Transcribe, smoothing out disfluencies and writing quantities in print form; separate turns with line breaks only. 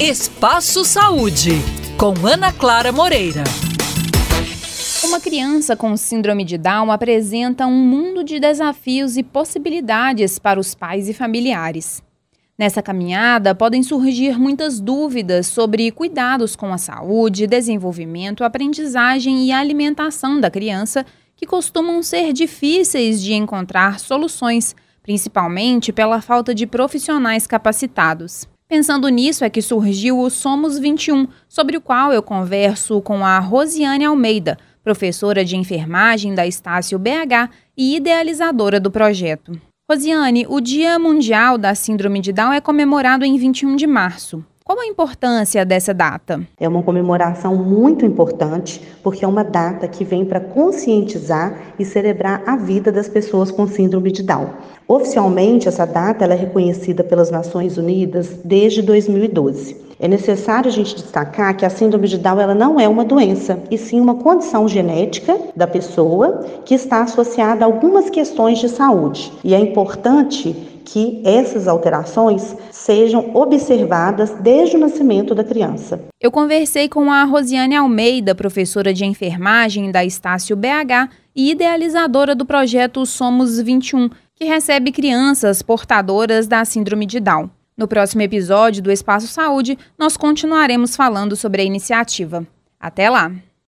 Espaço Saúde, com Ana Clara Moreira.
Uma criança com síndrome de Down apresenta um mundo de desafios e possibilidades para os pais e familiares. Nessa caminhada, podem surgir muitas dúvidas sobre cuidados com a saúde, desenvolvimento, aprendizagem e alimentação da criança, que costumam ser difíceis de encontrar soluções, principalmente pela falta de profissionais capacitados. Pensando nisso é que surgiu o Somos 21, sobre o qual eu converso com a Rosiane Almeida, professora de enfermagem da Estácio BH e idealizadora do projeto. Rosiane, o Dia Mundial da Síndrome de Down é comemorado em 21 de março. Qual a importância dessa data?
É uma comemoração muito importante, porque é uma data que vem para conscientizar e celebrar a vida das pessoas com síndrome de Down. Oficialmente, essa data ela é reconhecida pelas Nações Unidas desde 2012. É necessário a gente destacar que a síndrome de Down ela não é uma doença, e sim uma condição genética da pessoa que está associada a algumas questões de saúde. E é importante que essas alterações sejam observadas desde o nascimento da criança.
Eu conversei com a Rosiane Almeida, professora de enfermagem da Estácio BH e idealizadora do projeto Somos 21, que recebe crianças portadoras da síndrome de Down. No próximo episódio do Espaço Saúde, nós continuaremos falando sobre a iniciativa. Até lá!